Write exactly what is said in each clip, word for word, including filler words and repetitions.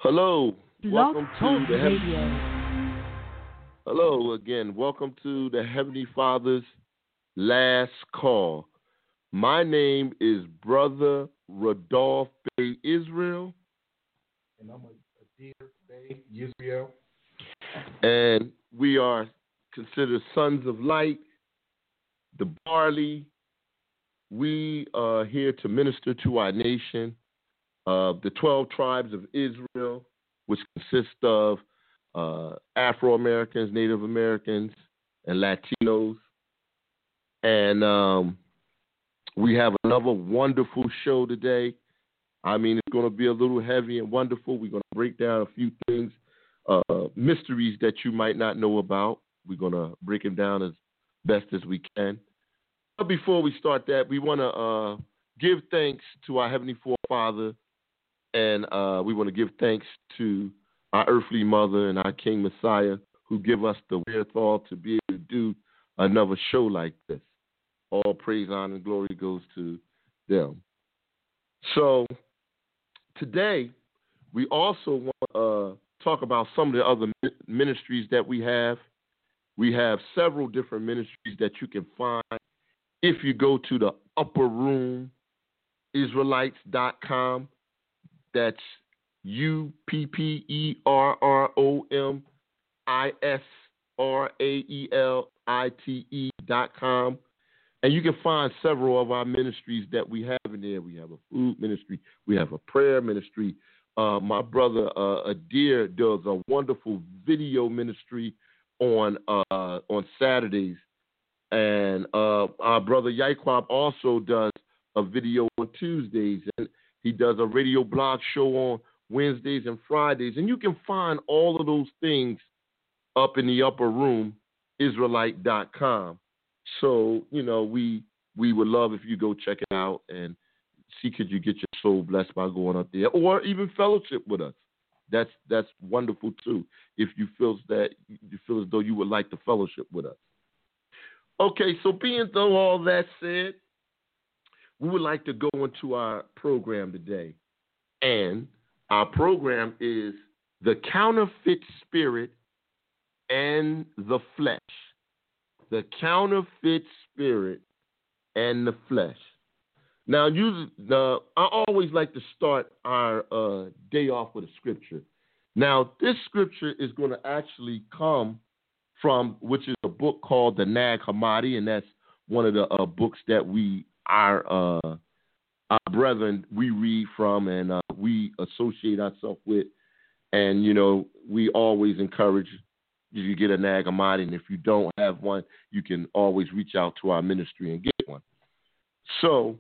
Hello, Blog welcome Talk to the Heav- Radio. Hello again. Welcome to the Heavenly Father's Last Call. My name is Brother Rodolph Bay Israel, And I'm a, a dear Bay Israel. and we are considered sons of light, the barley. We are here to minister to our nation, uh, the twelve tribes of Israel, which consist of uh, Afro-Americans, Native Americans, and Latinos. And um, we have another wonderful show today. I mean, it's going to be a little heavy and wonderful. We're going to break down a few things, uh, mysteries that you might not know about. We're going to break them down as best as we can. But before we start that, we want to uh, give thanks to our Heavenly Forefather, and uh, we want to give thanks to our earthly mother and our King Messiah, who give us the wherewithal to be able to do another show like this. All praise, honor, and glory goes to them. So today, we also want to uh, talk about some of the other ministries that we have. We have several different ministries that you can find if you go to the upper room Israelites dot com. That's U P P E R R O M I S R A E L I T E dot com. And you can find several of our ministries that we have in there. We have a food ministry. We have a prayer ministry. Uh, my brother uh, Adir does a wonderful video ministry on uh, on Saturdays. And uh, our brother Yaikwab also does a video on Tuesdays. And he does a radio blog show on Wednesdays and Fridays. And you can find all of those things up in the upper room, Israelite dot com. So, you know, we we would love if you go check it out and see could you get your soul blessed by going up there, or even fellowship with us. That's that's wonderful too. If you feel that you feel as though you would like to fellowship with us. Okay, so being though all that said, we would like to go into our program today. And our program is The Counterfeit Spirit and the Flesh. The Counterfeit Spirit and the Flesh. Now, you, uh, I always like to start our uh, day off with a scripture. Now, this scripture is going to actually come from, which is a book called the Nag Hammadi, and that's one of the uh, books that we, our uh, our brethren, we read from and uh, we associate ourselves with. And, you know, we always encourage you to get a Nag Hammadi, and if you don't have one, you can always reach out to our ministry and get one. So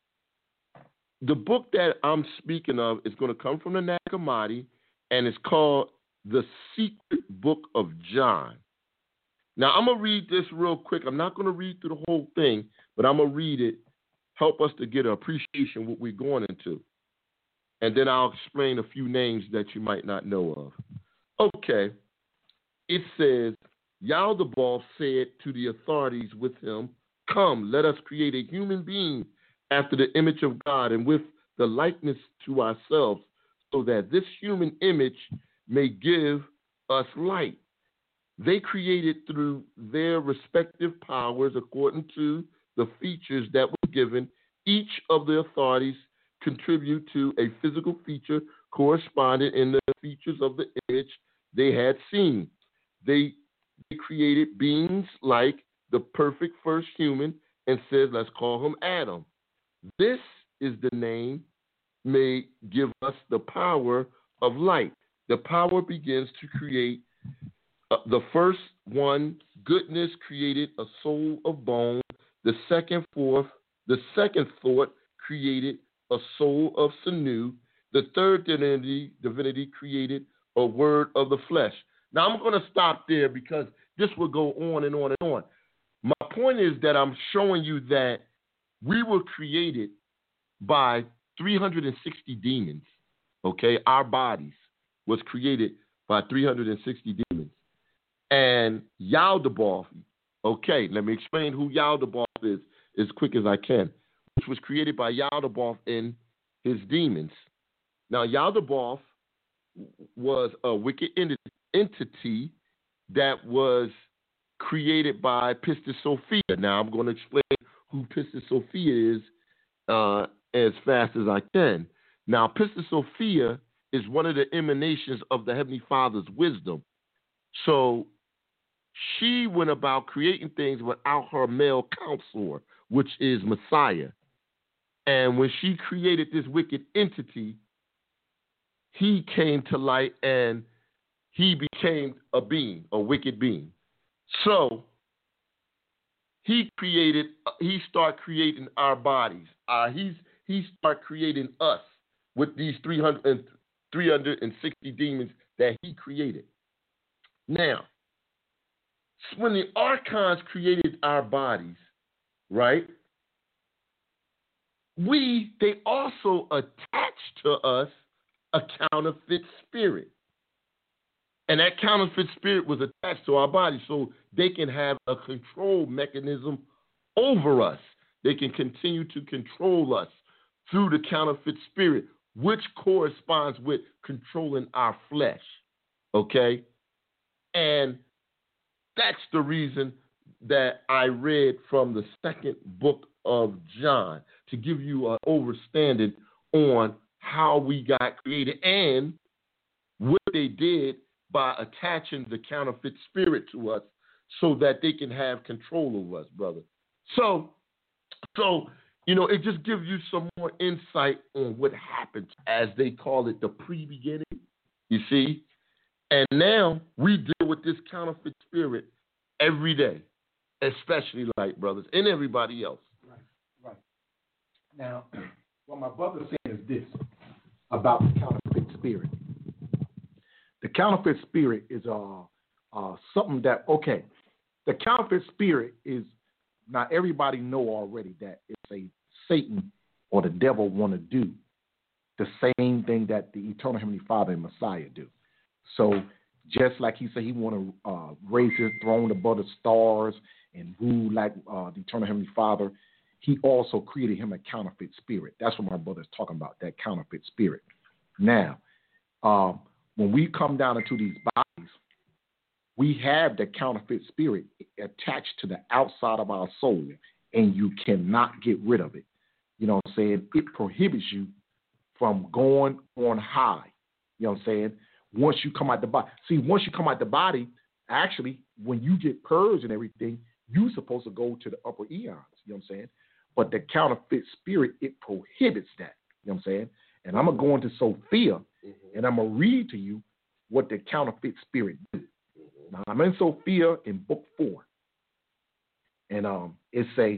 the book that I'm speaking of is going to come from the Nag Hammadi, and it's called The Secret Book of John. Now, I'm going to read this real quick. I'm not going to read through the whole thing, but I'm going to read it, help us to get an appreciation of what we're going into. And then I'll explain a few names that you might not know of. Okay. It says, Yaldabaoth said to the authorities with him, "Come, let us create a human being after the image of God and with the likeness to ourselves, so that this human image may give us light." They created through their respective powers according to the features that were given. Each of the authorities contribute to a physical feature corresponding in the features of the image they had seen. They, they created beings like the perfect first human and said, let's call him Adam. This is the name may give us the power of light. The power begins to create. Uh, the first one, goodness, created a soul of bone. The second fourth, the second thought created a soul of sinew. The third divinity, divinity created a word of the flesh. Now I'm going to stop there because this will go on and on and on. My point is that I'm showing you that we were created by three hundred sixty demons. Okay, our bodies was created by three hundred sixty demons. And Yaldabaoth, okay, let me explain who Yaldabaoth is as quick as I can, which was created by Yaldabaoth and his demons. Now, Yaldabaoth was a wicked entity that was created by Pistis Sophia. Now, I'm going to explain who Pistis Sophia is uh, as fast as I can. Now, Pistis Sophia is one of the emanations of the Heavenly Father's wisdom. So she went about creating things without her male counselor, which is Messiah. And when she created this wicked entity, he came to light and he became a being, a wicked being. So he created, he started creating our bodies. Uh, he's he started creating us with these three hundred, three hundred sixty demons that he created. Now, when the archons created our bodies, right, we, they also attached to us a counterfeit spirit. And that counterfeit spirit was attached to our body so they can have a control mechanism over us. They can continue to control us through the counterfeit spirit, which corresponds with controlling our flesh. Okay? And that's the reason that I read from the second book of John to give you an understanding on how we got created and what they did by attaching the counterfeit spirit to us so that they can have control over us, brother. So, so you know, it just gives you some more insight on what happened, as they call it, the pre-beginning, you see? And now we deal with this counterfeit spirit every day, especially light brothers and everybody else. Right, right. Now, what my brother's saying is this about the counterfeit spirit. The counterfeit spirit is uh, uh, something that, okay, the counterfeit spirit is, not everybody know already that it's a Satan or the devil want to do the same thing that the Eternal Heavenly Father and Messiah do. So just like he said he want to uh, raise his throne above the stars and rule like uh, the Eternal Heavenly Father, he also created him a counterfeit spirit. That's what my brother's talking about, that counterfeit spirit. Now, um, when we come down into these bodies, we have the counterfeit spirit attached to the outside of our soul, and you cannot get rid of it. You know what I'm saying? It prohibits you from going on high. You know what I'm saying? Once you come out the body. See, once you come out the body, actually, when you get purged and everything, you're supposed to go to the upper eons. You know what I'm saying? But the counterfeit spirit, it prohibits that. You know what I'm saying? And I'm going to go into Sophia, mm-hmm. and I'm going to read to you what the counterfeit spirit did. Mm-hmm. Now, I'm in Sophia in book four. And um, it say,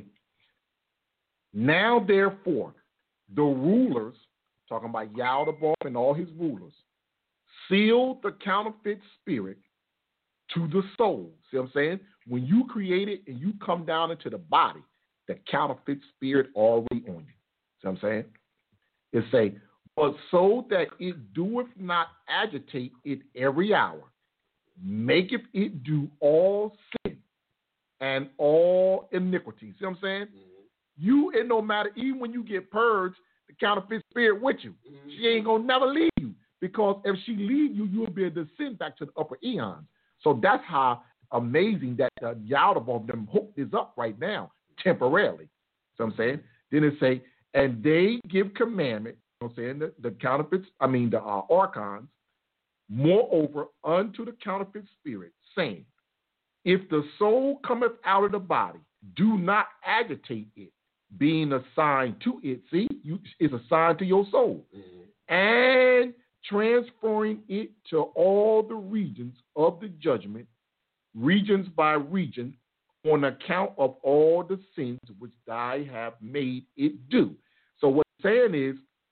now therefore, the rulers, talking about Yaldabaoth and all his rulers, sealed the counterfeit spirit to the soul. See what I'm saying? When you create it and you come down into the body, the counterfeit spirit already on you. See what I'm saying? It say, but so that it doeth not agitate it every hour, maketh it do all sin and all iniquity. See what I'm saying? Mm-hmm. You, it no matter, even when you get purged, the counterfeit spirit with you. Mm-hmm. She ain't going to never leave you, because if she leave you, you'll be able to descend back to the upper eons. So that's how amazing that the Yaldabaoth them hooked this up right now, temporarily. So I'm saying, then it say, and they give commandment, you know what I'm saying, the, the counterfeits, I mean the uh, archons, moreover unto the counterfeit spirit, saying, if the soul cometh out of the body, do not agitate it, being assigned to it. See, you, it's assigned to your soul. Mm-hmm. And transferring it to all the regions of the judgment, regions by region, on account of all the sins which I have made it do. So what it's saying is,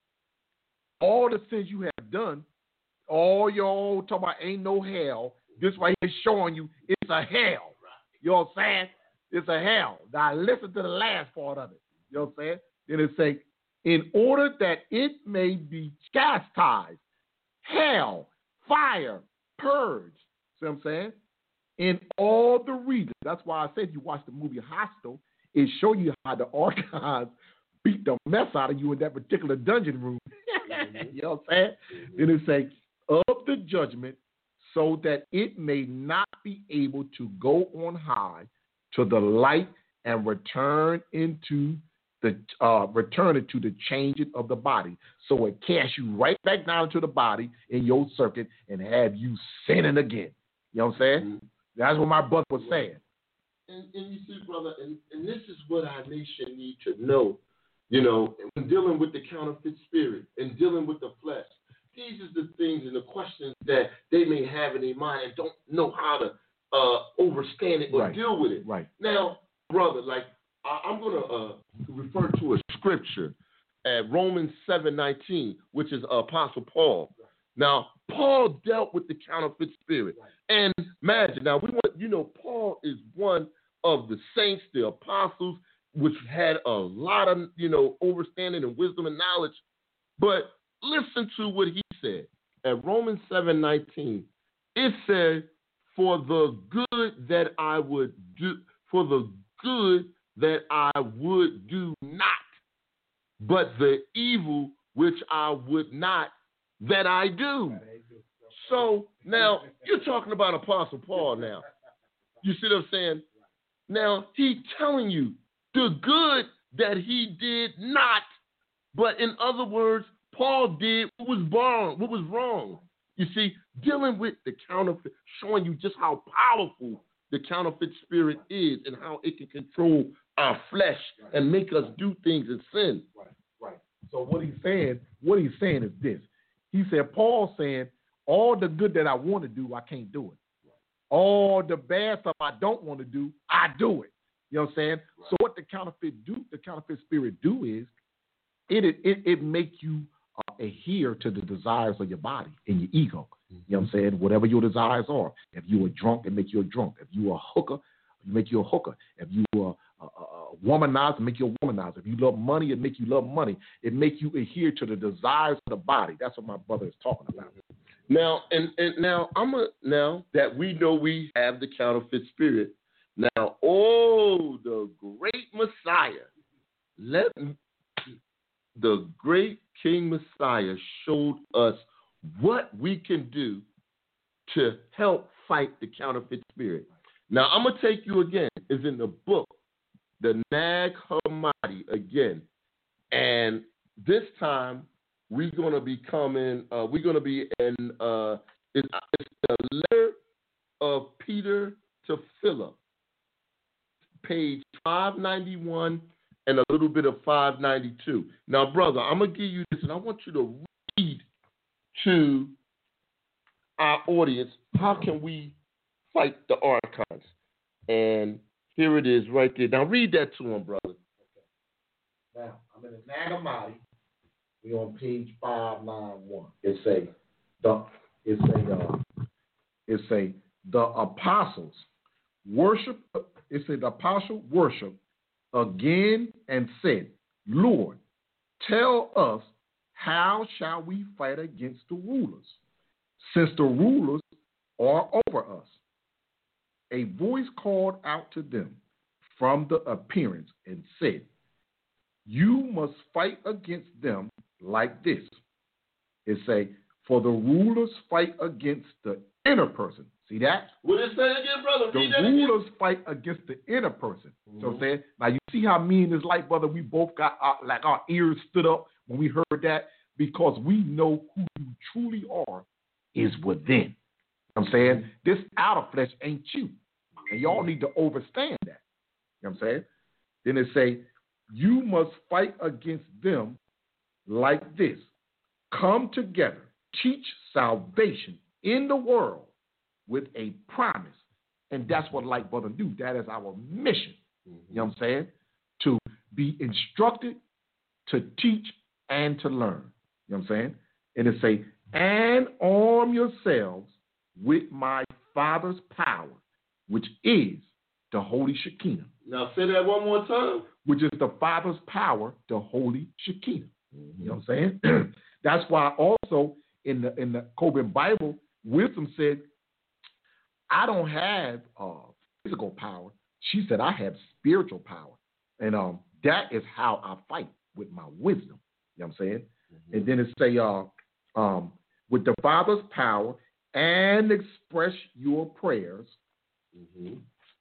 all the sins you have done, all your talking about ain't no hell, this right here showing you it's a hell. You know what I'm saying? It's a hell. Now listen to the last part of it. You know what I'm saying? Then it say, in order that it may be chastised, hell, fire, purge. See what I'm saying? In all the regions. That's why I said you watch the movie Hostel, it show you how the archives beat the mess out of you in that particular dungeon room. Mm-hmm. You know what I'm saying? Mm-hmm. Then it say, up the judgment, so that it may not be able to go on high to the light and return into the uh, return it to the changing of the body. So it casts you right back down to the body in your circuit and have you sinning again. You know what I'm saying? Mm-hmm. That's what my brother was saying. And, and you see, brother, and, and this is what our nation needs to know, you know, when dealing with the counterfeit spirit and dealing with the flesh. These are the things and the questions that they may have in their mind and don't know how to uh, overstand it or right. deal with it. Right. Now, brother, like I, I'm going to uh, refer to a scripture at Romans seven nineteen, which is Apostle Paul. Right. Now, Paul dealt with the counterfeit spirit. Right. And imagine, now, we want, you know, Paul is one of the saints, the apostles, which had a lot of, you know, understanding and wisdom and knowledge. But listen to what he said at Romans seven nineteen. It said, for the good that I would do, for the good that I would do not, but the evil which I would not, that I do. So now you're talking about Apostle Paul now. You see what I'm saying? Now he's telling you the good that he did not, but in other words, Paul did what was wrong, what was wrong. You see, dealing with the counterfeit, showing you just how powerful the counterfeit spirit is and how it can control our flesh right. and make us do things in sin. Right, right. So what he's saying, what he's saying is this. He said, Paul saying, all the good that I want to do, I can't do it. Right. All the bad stuff I don't want to do, I do it. You know what I'm saying? Right. So what the counterfeit do, the counterfeit spirit do is, it it it, it make you uh, adhere to the desires of your body and your ego. Mm-hmm. You know what I'm saying? Whatever your desires are. If you are drunk, it make you a drunk. If you are a hooker, it make you a hooker. If you are a, a, a womanizer, it make you a womanizer. If you love money, it make you love money. It make you adhere to the desires of the body. That's what my brother is talking about. Now, and, and now I'm a now that we know we have the counterfeit spirit. Now, oh, the great Messiah, let the great King Messiah showed us what we can do to help fight the counterfeit spirit. Now, I'm going to take you again. It's in the book, the Nag Hammadi again. And this time, we're going to be coming, uh, we're going to be in, uh, it's, it's the letter of Peter to Philip, page five ninety-one and a little bit of five ninety-two. Now, brother, I'm going to give you this, and I want you to read to our audience, how can we fight the archives? And here it is right there. Now, read that to them, brother. Okay. Now, I'm in the Nag Hammadi. We're on page five ninety-one. It say, the, it say, uh, it say, the apostles worship, it say, the apostle worship again and said, Lord, tell us, how shall we fight against the rulers, since the rulers are over us? A voice called out to them from the appearance and said, you must fight against them like this. It say, for the rulers fight against the inner person. See that? What it say again, brother? The Read that rulers again. fight against the inner person. Mm-hmm. So I'm saying, now you see how me and this light brother, we both got our, like our ears stood up when we heard that, because we know who you truly are is within. You know what I'm saying? Mm-hmm. This outer flesh ain't you. And y'all need to understand that. You know what I'm saying? Then it say, you must fight against them like this. Come together, teach salvation in the world with a promise. And that's what Light Brother do. That is our mission. Mm-hmm. You know what I'm saying? To be instructed, to teach, and to learn. You know what I'm saying? And it say, and arm yourselves with my Father's power, which is the Holy Shekinah. Now say that one more time. Which is the Father's power, the Holy Shekinah. Mm-hmm. You know what I'm saying? That's why also in the in the Coben Bible, wisdom said, I don't have uh, physical power. She said, I have spiritual power. And um, that is how I fight, with my wisdom. You know what I'm saying? Mm-hmm. And then it say, uh, um, with the Father's power and express your prayers. Mm-hmm.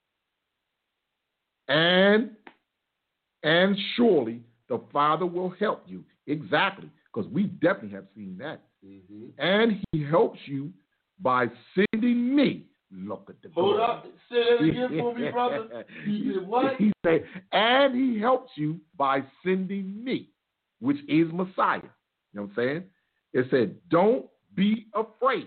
And and surely the Father will help you. Exactly, because we definitely have seen that. Mm-hmm. And he helps you by sending me. Look at the Hold glory. up. Say that again for me, brother. He did what? He said, and he helps you by sending me, which is Messiah. You know what I'm saying? It said, don't be afraid.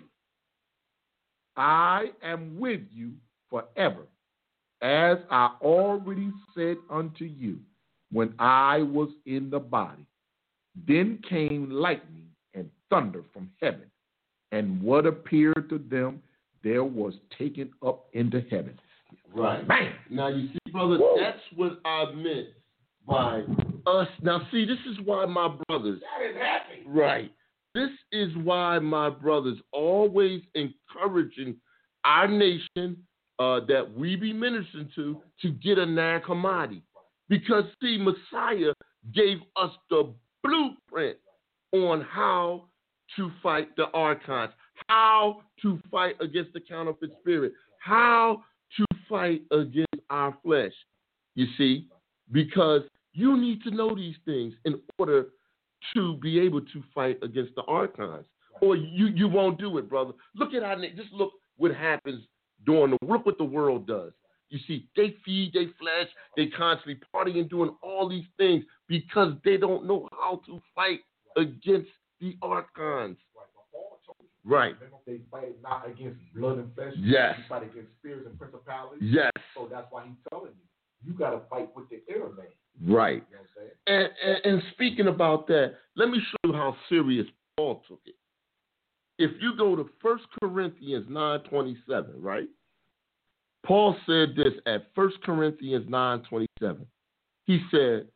I am with you forever, as I already said unto you when I was in the body. Then came lightning and thunder from heaven, and what appeared to them there was taken up into heaven. Right. Bam! Now, you see, brother, Woo. That's what I meant by us. Now, see, this is why my brothers. That is happy. Right. This is why my brothers always encouraging our nation uh, that we be ministering to to get a Nag Hammadi. Because, see, Messiah gave us the blueprint on how to fight the archons, how to fight against the counterfeit spirit, how to fight against our flesh, you see, because you need to know these things in order to be able to fight against the archons, or you, you won't do it, brother. Look at how, just look what happens during the, look what the world does. You see, they feed their flesh, they constantly partying, doing all these things because they don't know how to fight against the archons. Right. They fight not against blood and flesh. Yes. They fight against spirits and principalities. Yes. So that's why he's telling you, you got to fight with the inner man. Right. You know what I'm saying? And, and, and speaking about that, let me show you how serious Paul took it. If you go to First Corinthians nine twenty-seven, right? Paul said this at First Corinthians nine twenty-seven. He said,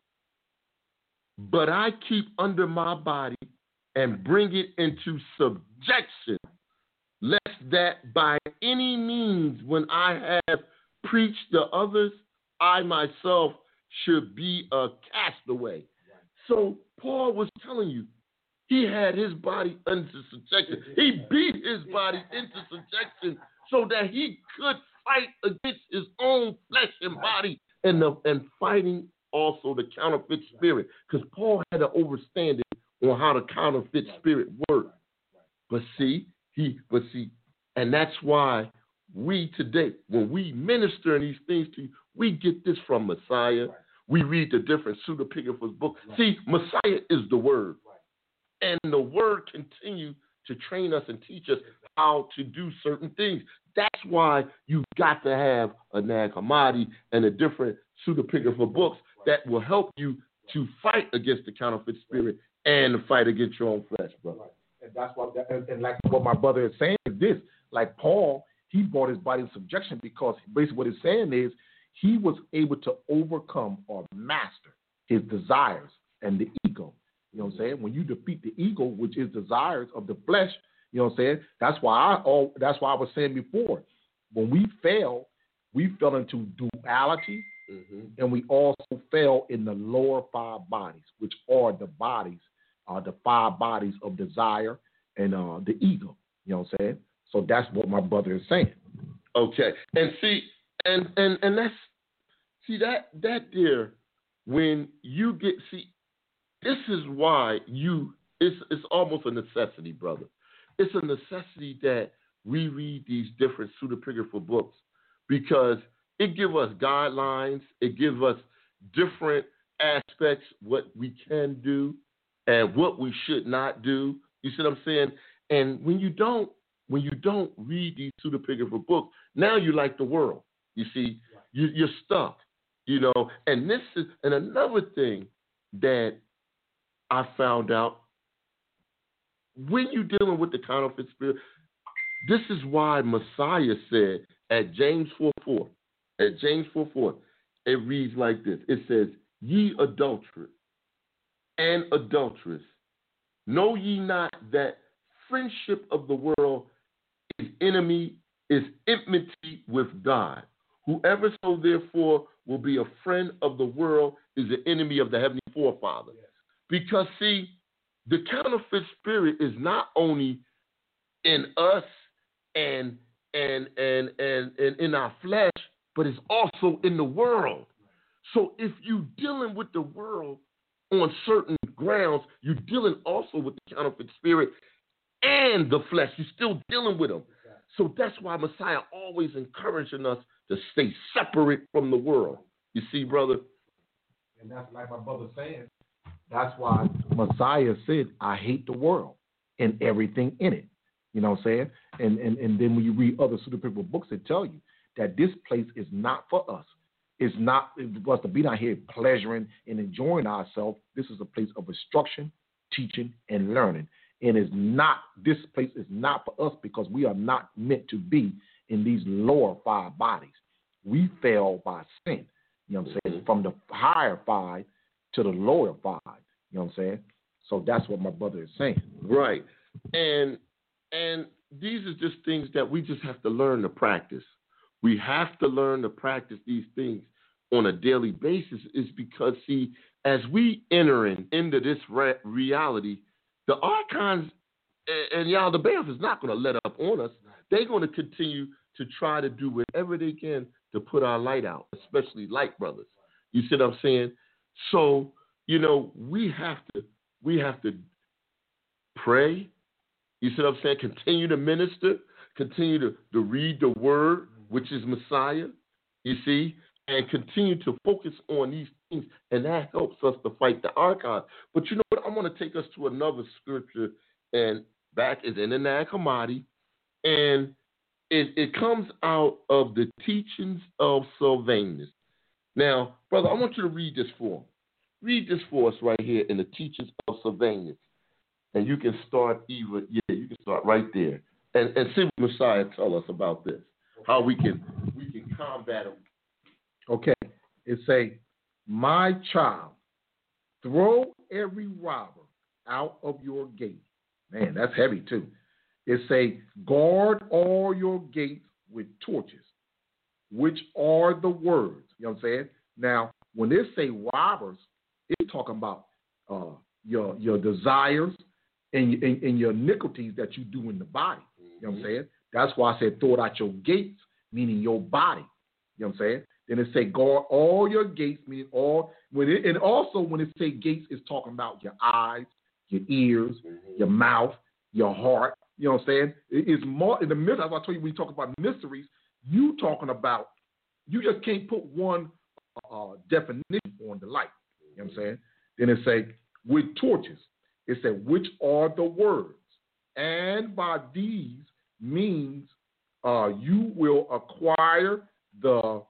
but I keep under my body and bring it into subjection, lest that by any means when I have preached the others, I myself should be a castaway. So Paul was telling you, he had his body under subjection. He beat his body into subjection so that he could fight against his own flesh and body and, the, and fighting also the counterfeit spirit. Because Paul had an understanding on how the counterfeit spirit worked. But see, he, but see, and that's why we today, when we minister these things to you, we get this from Messiah. We read the different pseudepigraphers books. See, Messiah is the word. And the word continues to train us and teach us how to do certain things. That's why you've got to have a Nag Hammadi and a different pseudepigrapher books that will help you to fight against the counterfeit spirit and fight against your own flesh, brother. And that's what, and, and like what my brother is saying is this, like Paul, he brought his body in subjection because basically what he's saying is he was able to overcome or master his desires and the ego. You know what I'm saying? When you defeat the ego, which is desires of the flesh, you know what I'm saying? That's why I all that's why I was saying before, when we fail, we fell into duality, mm-hmm. and we also fell in the lower five bodies, which are the bodies, uh, the five bodies of desire and uh, the ego. You know what I'm saying? So that's what my brother is saying. Okay, and see, and and and that's see that that there, when you get see. This is why you, it's, it's almost a necessity, brother. It's a necessity that we read these different pseudepigrapher books because it gives us guidelines, it gives us different aspects, what we can do and what we should not do. You see what I'm saying? And when you don't, when you don't read these pseudepigrapher books, now you're like the world. You see, you, you're stuck, you know. And this is, and another thing that I found out, when you're dealing with the counterfeit spirit, this is why Messiah said at James four four, at James four four, it reads like this. It says, ye adulterers and adulteress, know ye not that friendship of the world is enemy, is enmity with God. Whoever so therefore will be a friend of the world is an enemy of the heavenly forefather. Yes. Because, see, the counterfeit spirit is not only in us and and and and, and in our flesh, but it's also in the world. So if you're dealing with the world on certain grounds, you're dealing also with the counterfeit spirit and the flesh. You're still dealing with them. So that's why Messiah always encouraging us to stay separate from the world. You see, brother? And that's like my brother saying, that's why Messiah said, I hate the world and everything in it. You know what I'm saying? And and, and then when you read other pseudepigraphical books, they tell you that this place is not for us. It's not for us to be down here pleasuring and enjoying ourselves. This is a place of instruction, teaching, and learning. And is not, this place is not for us because we are not meant to be in these lower five bodies. We fell by sin. You know what I'm saying? From the higher five to the lower five. You know what I'm saying? So that's what my brother is saying. Right. And and these are just things that we just have to learn to practice. We have to learn to practice these things on a daily basis is because, see, as we enter in, into this re- reality, the archons and Yaldabaoth is not going to let up on us. They're going to continue to try to do whatever they can to put our light out, especially light brothers. You see what I'm saying? So, you know, we have to we have to pray. You see what I'm saying? Continue to minister, continue to, to read the word, which is Messiah, you see, and continue to focus on these things, and that helps us to fight the archons. But you know what? I want to take us to another scripture, and back is in the Nag Hammadi, and it, it comes out of the teachings of Sylvanus. Now, brother, I want you to read this for him. Read this for us right here in the teachings of Sylvanus. And you can start either, yeah, you can start right there. And, and see what Messiah tell us about this, how we can we can combat them. Okay, it say, my child, throw every robber out of your gate. Man, that's heavy too. It say, guard all your gates with torches, which are the words. You know what I'm saying? Now, when they say robbers, it's talking about uh, your your desires and, and, and your iniquities that you do in the body. You know what I'm saying? That's why I said throw it out your gates, meaning your body. You know what I'm saying? Then it say guard all your gates, meaning all. When it, and also when it say gates, it's talking about your eyes, your ears, mm-hmm. your mouth, your heart. You know what I'm saying? It, it's more in the midst. As I told you, when you talk about mysteries, you talking about. You just can't put one uh, definition on the light. You know what I'm saying? Then it say with torches. It said which are the words, and by these means uh, you will acquire the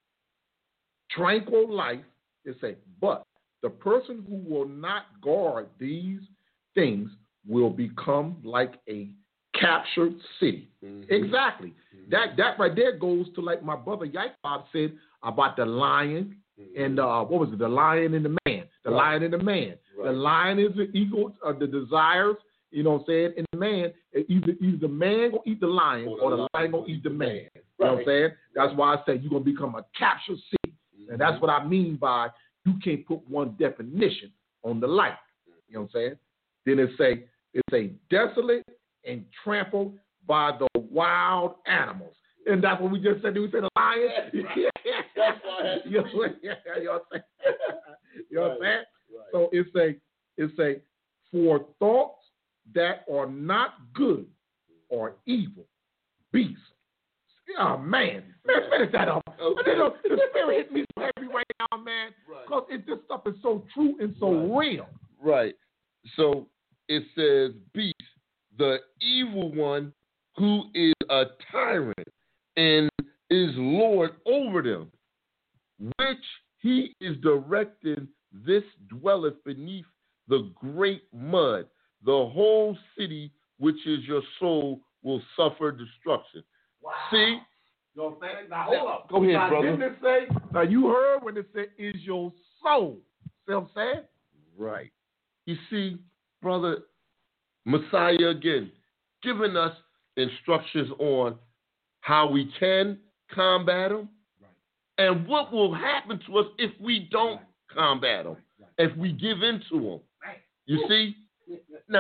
tranquil life. It say, but the person who will not guard these things will become like a captured city. Mm-hmm. Exactly. Mm-hmm. That that right there goes to like my brother Yaakov said about the lion mm-hmm. and uh, what was it? The lion and the man. The right. lion and the man. Right. The lion is the ego of the desires. You know what I'm saying? And the man, either either the man gonna eat the lion or, or the lion, lion gonna eat the man. man. Right. You know what I'm saying? That's why I say you're gonna become a captured city. Mm-hmm. And that's what I mean by you can't put one definition on the light. You know what I'm saying? Then it say it's a desolate and trampled by the wild animals. And that's what we just said. We said the lion. That's why you know what I'm saying? You know what I'm saying? You know what I'm saying? Right. So it's a it's a for thoughts that are not good or evil beasts. Oh man, man, finish that up. Okay. The spirit hit me so heavy right now, man, because right. this stuff is so true and so right. real. Right. So it says beast, the evil one who is a tyrant and is Lord over them, which he is directing, this dwelleth beneath the great mud. The whole city, which is your soul, will suffer destruction. Wow. See? You know what I'm saying? Now, hold up. Go ahead, now, brother. Didn't it say, now, you heard when it said, is your soul. See what I'm saying? Right. You see, brother, Messiah again, giving us instructions on how we can combat them right. and what will happen to us if we don't right. combat them, right. if we give in to them. Right. You see? Now,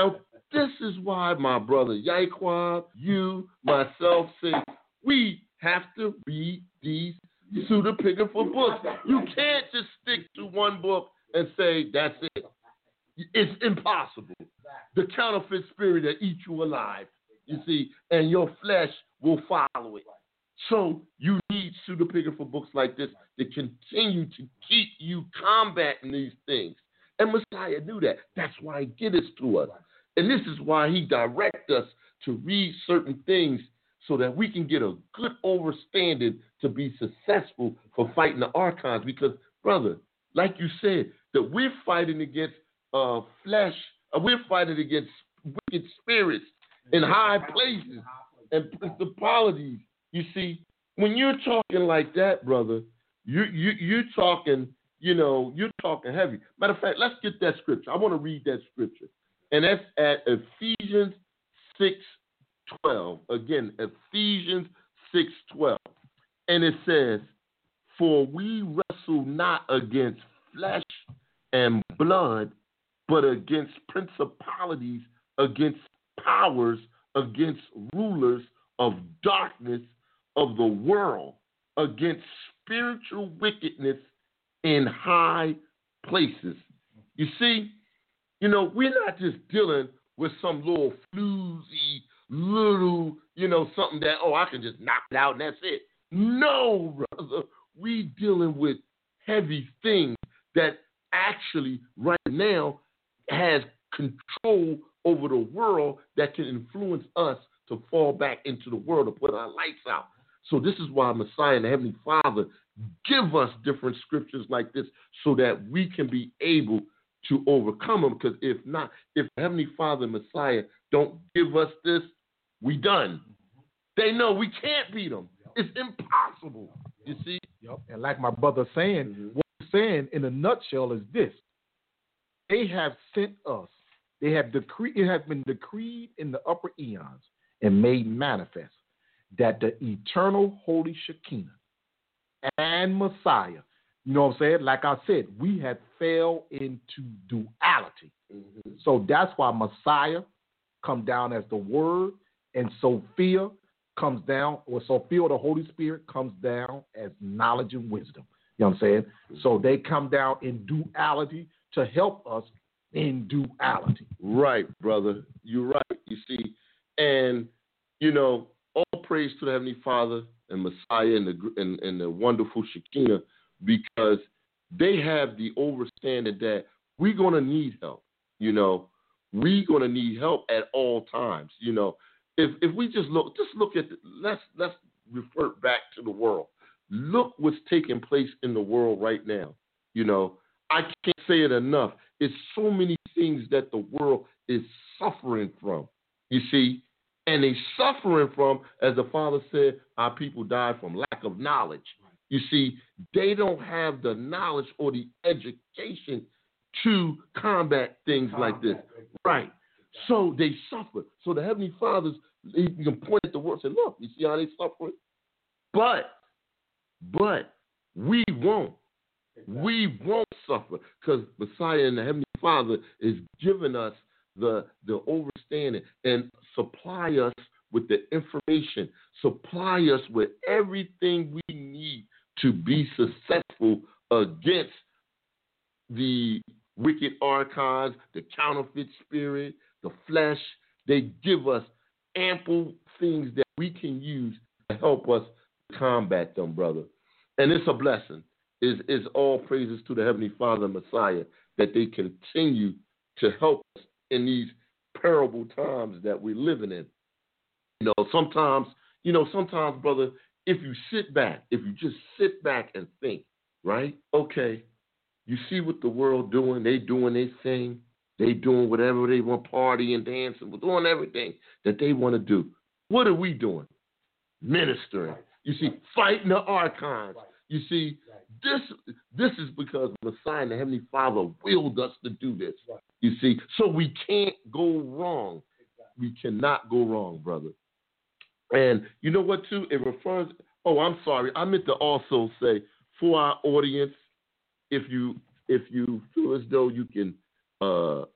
this is why my brother Yaquan, you, myself say we have to read these Suda Pickford books. You can't just stick to one book and say that's it. It's impossible. The counterfeit spirit will eat you alive, you see, and your flesh will follow it. So you need Suda Pickford books like this to continue to keep you combating these things. And Messiah knew that. That's why he gives it to us. And this is why he directs us to read certain things so that we can get a good understanding to be successful for fighting the archons. Because, brother, like you said, that we're fighting against uh, flesh, uh, we're fighting against wicked spirits in high places and principalities. You see, when you're talking like that, brother, you you you're talking, you know, you're talking heavy. Matter of fact, let's get that scripture. I want to read that scripture, and that's at Ephesians six twelve. Again, Ephesians six twelve, and it says, "For we wrestle not against flesh and blood, but against principalities, against powers, against rulers of darkness of the world, against spiritual wickedness in high places." You see, you know, we're not just dealing with some little floozy, little, you know, something that, oh, I can just knock it out and that's it. No, brother, we dealing with heavy things that actually right now has control over the world that can influence us to fall back into the world to put our lights out. So this is why Messiah and the Heavenly Father give us different scriptures like this so that we can be able to overcome them. Because if not, if the Heavenly Father and Messiah don't give us this, we done. They know we can't beat them. It's impossible. You see? Yep. And like my brother saying, mm-hmm. what he's saying in a nutshell is this: they have sent us. They have decreed. It has been decreed in the upper eons and made manifest that the eternal Holy Shekinah and Messiah, you know what I'm saying? Like I said, we have fell into duality. Mm-hmm. So that's why Messiah come down as the Word, and Sophia comes down, or Sophia, the Holy Spirit, comes down as knowledge and wisdom. You know what I'm saying? Mm-hmm. So they come down in duality to help us in duality. Right, brother. You're right. You see, and, you know, all praise to the Heavenly Father and Messiah and the and, and the wonderful Shekinah, because they have the understanding that we're going to need help. You know, we're going to need help at all times. You know, if if we just look, just look at, the, let's let's refer back to the world. Look what's taking place in the world right now. You know, I can't say it enough. It's so many things that the world is suffering from. You see, and they suffering from, as the Father said, our people die from lack of knowledge. You see, they don't have the knowledge or the education to combat things like this. Right. So they suffer. So the Heavenly Fathers, you can point at the world and say, look, you see how they suffering? But, but we won't. We won't suffer, because Messiah and the Heavenly Father is giving us the, the understanding and supply us with the information, supply us with everything we need to be successful against the wicked archons, the counterfeit spirit, the flesh. They give us ample things that we can use to help us combat them, brother. And it's a blessing. Is is all praises to the Heavenly Father and Messiah that they continue to help us in these terrible times that we're living in. You know, sometimes, you know, sometimes, brother, if you sit back, if you just sit back and think, right? Okay, you see what the world doing. They doing their thing. They doing whatever they want, partying, dancing, doing everything that they want to do. What are we doing? Ministering. You see, fighting the archons. You see, this this is because Messiah and the Heavenly Father willed us to do this. You see, so we can't go wrong. We cannot go wrong, brother. And you know what, too? It refers, oh, I'm sorry. I meant to also say, for our audience, if you if you feel as though you can uh,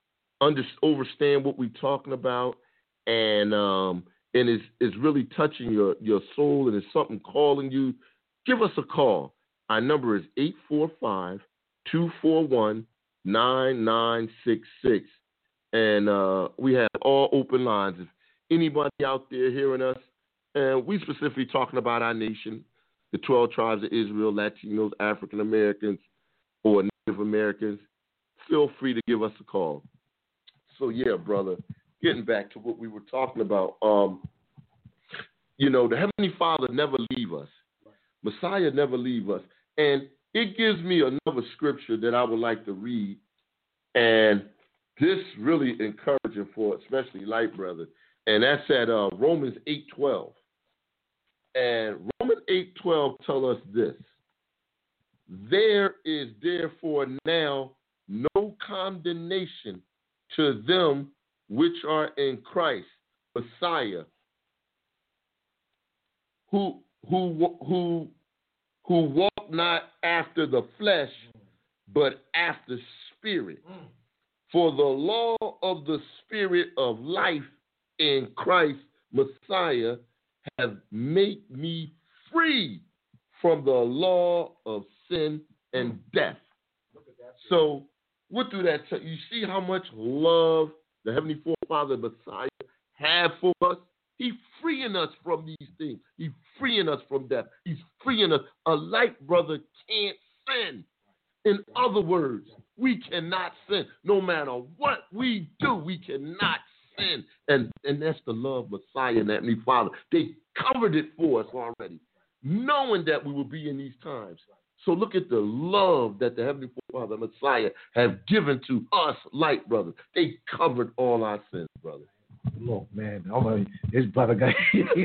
under, understand what we're talking about, and um, and it's, it's really touching your, your soul, and it's something calling you, give us a call. Our number is eight four five, two four one, nine nine six six. And uh, we have all open lines. If anybody out there hearing us, and we specifically talking about our nation, the twelve tribes of Israel, Latinos, African Americans, or Native Americans, feel free to give us a call. So, yeah, brother, getting back to what we were talking about, um, you know, the Heavenly Father never leave us. Messiah never leave us. And it gives me another scripture that I would like to read, and this really encouraging for especially light brother, and that's at uh, Romans eight twelve. And Romans eight twelve tell us this: there is therefore now no condemnation to them which are in Christ, Messiah, who who who who walk not after the flesh, but after spirit. For the law of the Spirit of life in Christ Messiah have made me free from the law of sin and death. So, what do that tell you? See how much love the Heavenly Father Messiah have for us? He's freeing us from these things. He's freeing us from death. He's freeing us. A light brother can't sin. In other words, we cannot sin. No matter what we do, we cannot sin. And and that's the love of Messiah and Heavenly Father. They covered it for us already, knowing that we will be in these times. So look at the love that the Heavenly Father, Messiah, have given to us, light brothers. They covered all our sins, brother. Look, man, I'm a, his brother got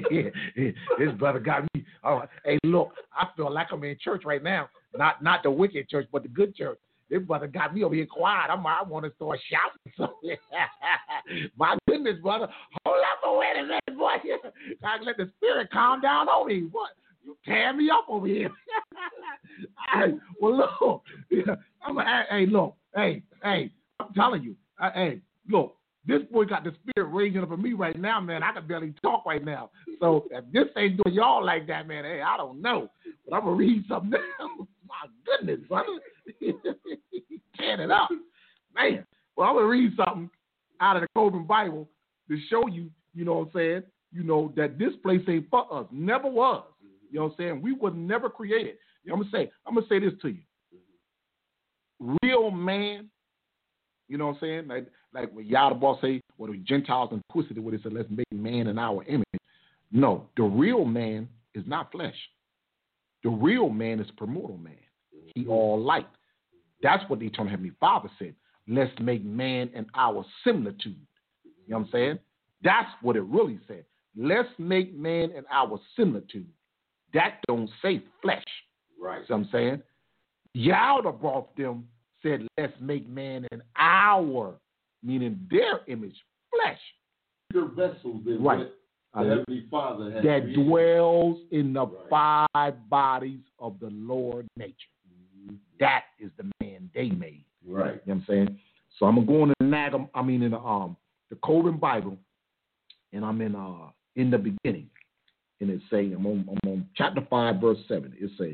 his brother got me. Oh, hey, look, I feel like I'm in church right now. Not not the wicked church, but the good church. This brother got me over here quiet. I'm, I want to start shouting something. My goodness, brother. Hold up for wait a minute, boy. I let the spirit calm down on me. What? You tear me up over here. Hey, well, look. Yeah, I'm a, hey, look. Hey, hey, I'm telling you. Uh, hey, look. This boy got the spirit raging up in me right now, man. I can barely talk right now. So if this ain't doing y'all like that, man, hey, I don't know. But I'm going to read something now. My goodness, brother. Tearing it up. Man. Well, I'm going to read something out of the Coven Bible to show you, you know what I'm saying, you know, that this place ain't for us. Never was. You know what I'm saying? We was never created. You know, I'm going to say, I'm going to say this to you. Real man, you know what I'm saying? Like, like when Yahweh say, well, the Gentiles and twisted it, where they said, let's make man in our image. No, the real man is not flesh. The real man is primordial man. He all light. That's what the Eternal Heavenly Father said. Let's make man in our similitude. You know what I'm saying? That's what it really said. Let's make man in our similitude. That don't say flesh. Right. See what I'm saying? Yahweh brought them, said, let's make man in our, meaning their image, flesh. The vessel that right. the Heavenly Father has that created. Dwells in the right. five bodies of the Lord nature. Mm-hmm. That is the man they made. Right. You know what I'm saying? So I'm going to go in the Nagam, I mean in the um the Coven Bible, and I'm in uh in the beginning. And it say, I'm on, I'm on chapter five, verse seven. It say,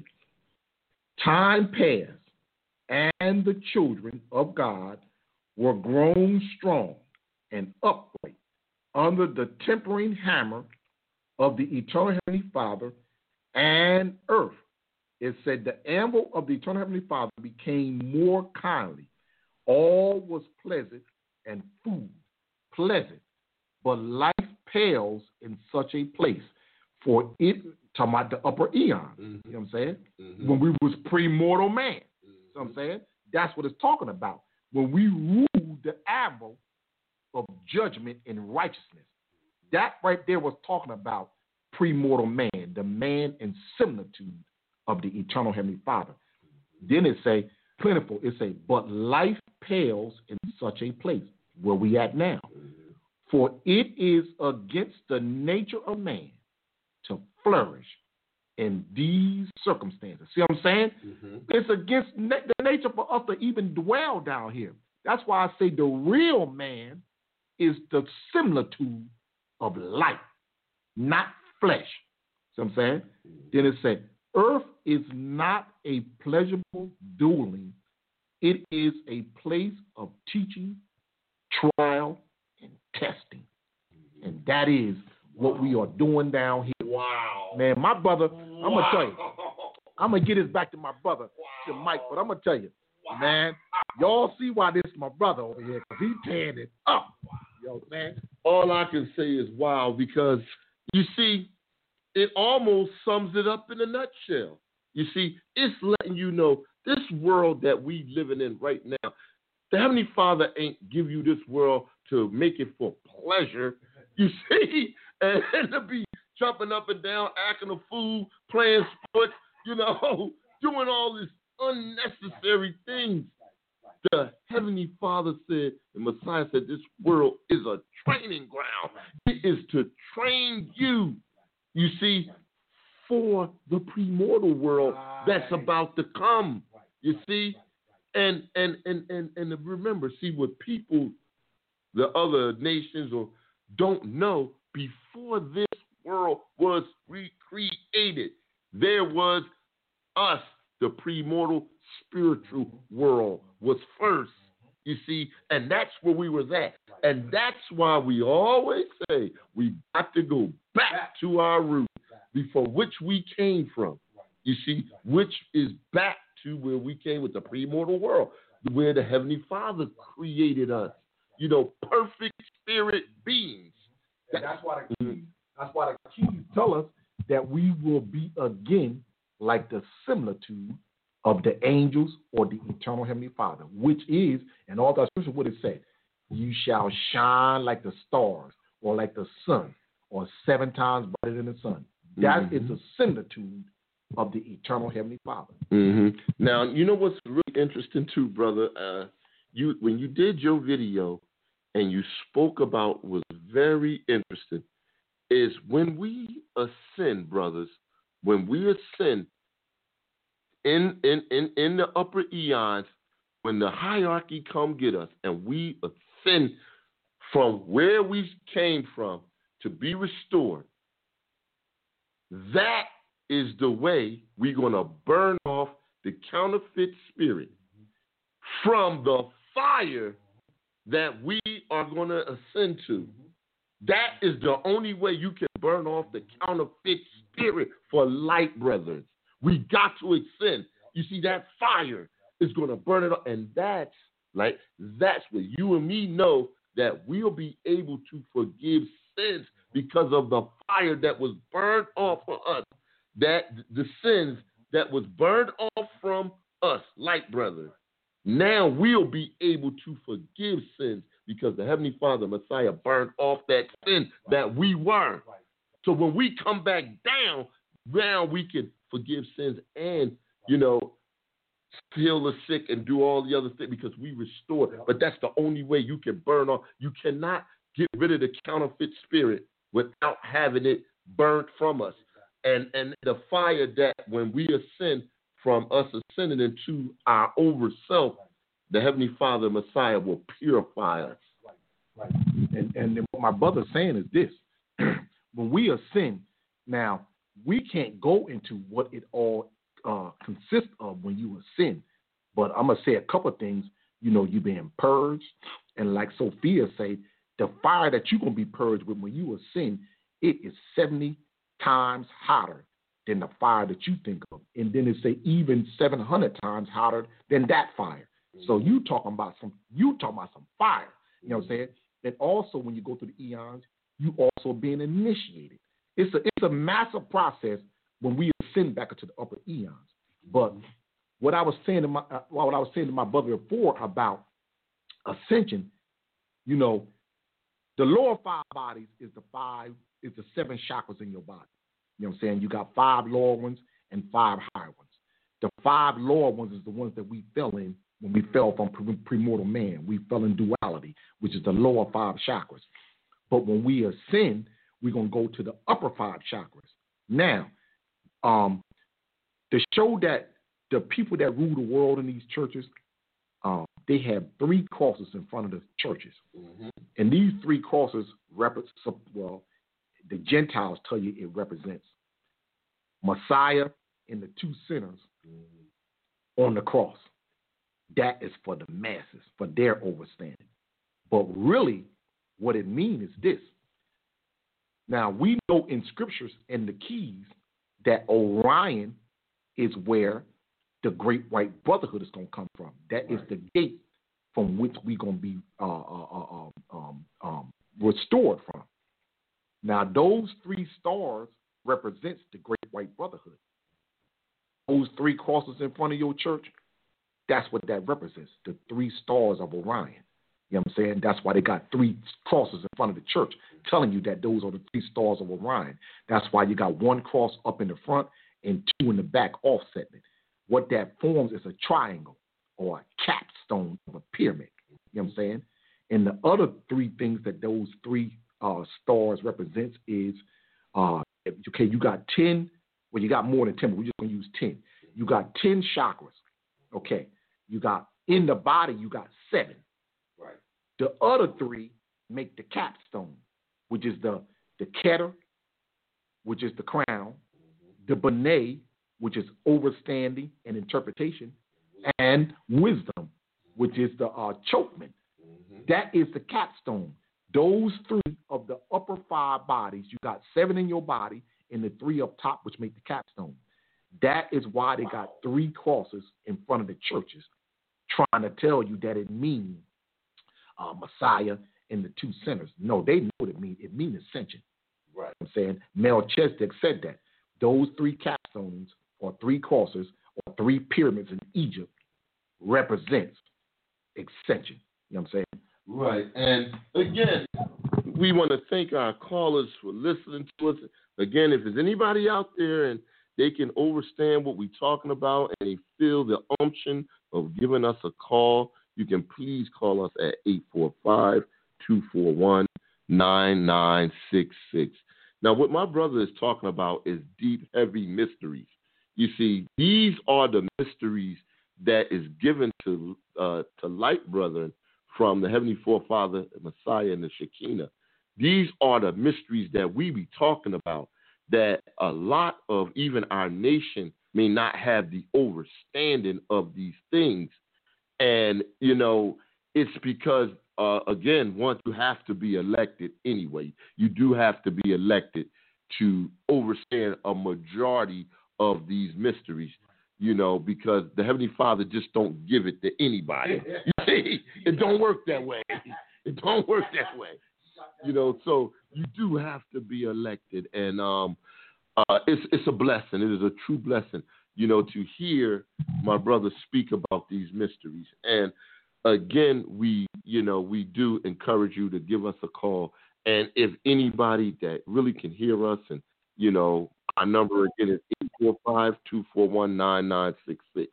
time passed, and the children of God were grown strong and upright under the tempering hammer of the Eternal Heavenly Father and earth. It said the anvil of the Eternal Heavenly Father became more kindly. All was pleasant and food pleasant, but life pales in such a place. For it, talking about the upper eon, mm-hmm. you know what I'm saying? Mm-hmm. When we was pre-mortal man, mm-hmm. you know what I'm saying? That's what it's talking about. When we ruled the anvil of judgment and righteousness. That right there was talking about pre-mortal man, the man in similitude of the Eternal Heavenly Father. Then it say, plentiful, it say, but life pales in such a place where we at now. For it is against the nature of man to flourish in these circumstances. See what I'm saying? Mm-hmm. It's against na- the nature for us to even dwell down here. That's why I say the real man is the similitude of light, not flesh. See what I'm saying? Then it said, earth is not a pleasurable dwelling. It is a place of teaching, trial, and testing. And that is what we are doing down here. Wow. Man, my brother, Wow. I'm going to tell you. I'm going to get this back to my brother, wow. to Mike, but I'm going to tell you, wow. man, y'all see why this is my brother over here, because he's tearing it up. Wow. You know what I'm saying? All I can say is wow, because you see, it almost sums it up in a nutshell. You see, it's letting you know this world that we living in right now, the Heavenly Father ain't give you this world to make it for pleasure, you see, and, and to be jumping up and down, acting a fool, playing sports, you know, doing all these unnecessary things. The Heavenly Father said, and Messiah said, this world is a training ground. It is to train you, you see, for the premortal world that's about to come. You see? And and and and, and remember, see, what people, the other nations or don't know, before this world was recreated, there was us, the premortal spiritual world was first, you see, and that's where we was at. And that's why we always say we got to go back to our roots, before which we came from, you see, which is back to where we came with the premortal world, where the Heavenly Father created us, you know, perfect spirit beings. And that's why the key, that's why the keys tell us that we will be again like the similitude of the angels or the eternal Heavenly Father, which is, and all that scripture, what it said, you shall shine like the stars or like the sun or seven times brighter than the sun. That mm-hmm. is a similitude of the eternal Heavenly Father. Mm-hmm. Now, you know what's really interesting too, brother? Uh, you when you did your video and you spoke about was very interesting, is when we ascend, brothers, when we ascend in, in, in, in the upper eons, when the hierarchy come get us and we ascend from where we came from to be restored, that is the way we're going to burn off the counterfeit spirit from the fire that we are going to ascend to. That is the only way you can burn off the counterfeit spirit for light, brethren. We got to ascend. You see, that fire is going to burn it up. And that's like, that's what you and me know, that we'll be able to forgive sins because of the fire that was burned off for us. That the sins that was burned off from us, light brethren. Now we'll be able to forgive sins because the Heavenly Father, Messiah, burned off that sin that we were. So when we come back down, now we can forgive sins and, you know, heal the sick and do all the other things because we restore. But that's the only way you can burn off. You cannot get rid of the counterfeit spirit without having it burnt from us. And and the fire that when we ascend from us ascending into our over self, the Heavenly Father, Messiah, will purify us. Right, right. And, and what my brother's saying is this. When we ascend, now, we can't go into what it all uh, consists of when you ascend. But I'm going to say a couple of things. You know, you're being purged. And like Sophia say, the fire that you're going to be purged with when you ascend, it is seventy times hotter than the fire that you think of. And then it say even seven hundred times hotter than that fire. So you talking about some, you talking about some fire. You know what I'm saying? And also when you go through the eons, you also being initiated. It's a it's a massive process when we ascend back into the upper eons. But what I was saying to my uh, what I was saying to my brother before about ascension, you know, the lower five bodies is the five is the seven chakras in your body. You know what I'm saying? You got five lower ones and five higher ones. The five lower ones is the ones that we fell in when we fell from premortal man. We fell in duality, which is the lower five chakras. But when we ascend, we're going to go to the upper five chakras. Now, um, to show that the people that rule the world in these churches, um, they have three crosses in front of the churches. Mm-hmm. And these three crosses represent, well, the Gentiles tell you it represents Messiah and the two sinners mm-hmm. on the cross. That is for the masses, for their overstanding. But really, what it means is this. Now, we know in scriptures and the keys that Orion is where the great white brotherhood is going to come from. That right. is the gate from which we're going to be uh, uh, uh, um, um, restored from. Now, those three stars represents the great white brotherhood. Those three crosses in front of your church, that's what that represents, the three stars of Orion. You know what I'm saying? That's why they got three crosses in front of the church, telling you that those are the three stars of Orion. That's why you got one cross up in the front and two in the back offsetting it. What that forms is a triangle or a capstone of a pyramid. You know what I'm saying? And the other three things that those three uh, stars represents is, uh, okay, you got ten, well, you got more than ten, but we're just going to use ten. You got ten chakras. Okay. You got, in the body, you got seven. Right. The other three make the capstone, which is the, the Keter, which is the crown, mm-hmm. the B'nai, which is overstanding and interpretation, and wisdom, which is the uh, chokement. Mm-hmm. That is the capstone. Those three of the upper five bodies, you got seven in your body, and the three up top, which make the capstone. That is why they got three crosses in front of the churches, trying to tell you that it means uh, Messiah and the two sinners. No, they know what it means. It means ascension. Right. I'm saying Melchizedek said that. Those three capstones or three crosses or three pyramids in Egypt represents ascension. You know what I'm saying? Right. And again, we want to thank our callers for listening to us. Again, if there's anybody out there and they can understand what we're talking about and they feel the unction of giving us a call, you can please call us at eight four five, two four one, nine nine six six. Now, what my brother is talking about is deep, heavy mysteries. You see, these are the mysteries that is given to uh, to light brethren from the Heavenly Forefather, Messiah, and the Shekinah. These are the mysteries that we be talking about, that a lot of even our nation may not have the understanding of these things. And, you know, it's because, uh, again, once you have to be elected anyway, you do have to be elected to understand a majority of these mysteries, you know, because the Heavenly Father just don't give it to anybody. You see, it don't work that way. It don't work that way. You know, so you do have to be elected, and um, uh, it's it's a blessing. It is a true blessing, you know, to hear my brother speak about these mysteries. And again, we, you know, we do encourage you to give us a call. And if anybody that really can hear us, and you know, our number again is eight four five, two four one, nine nine six six.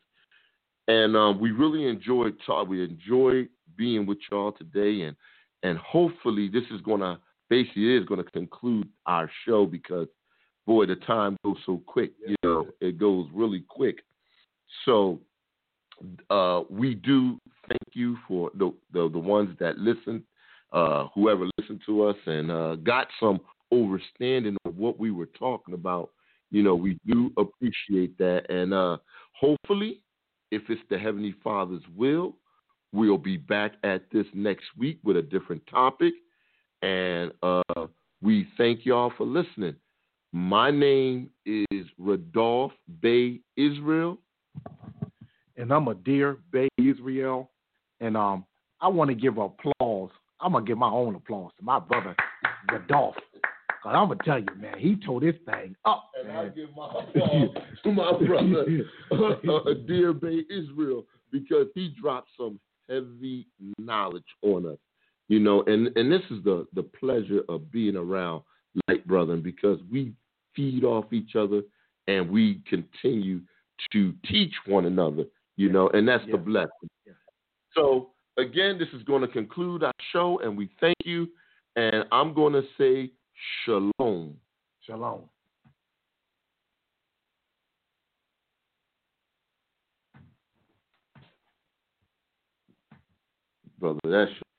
And um, we really enjoyed talk. We enjoyed being with y'all today, and and hopefully this is going to, basically it is going to conclude our show, because, boy, the time goes so quick. You know, it goes really quick. So uh, we do thank you for the, the, the ones that listened, uh, whoever listened to us and uh, got some understanding of what we were talking about. You know, we do appreciate that. And uh, hopefully, if it's the Heavenly Father's will, we'll be back at this next week with a different topic. And uh, we thank y'all for listening. My name is Radolph Bey Israel. And I'm Adir Bey Israel. And um, I want to give applause. I'm going to give my own applause to my brother, Radolph. Because I'm going to tell you, man, he tore this thing up. And man. I give my applause to my brother, uh, Adir Bey Israel, because he dropped some heavy knowledge on us. You know, and, and this is the, the pleasure of being around Light Brethren, because we feed off each other and we continue to teach one another, you yeah. know, and that's yeah. the blessing. Yeah. So, again, this is going to conclude our show, and we thank you. And I'm going to say shalom. Shalom. brother. That's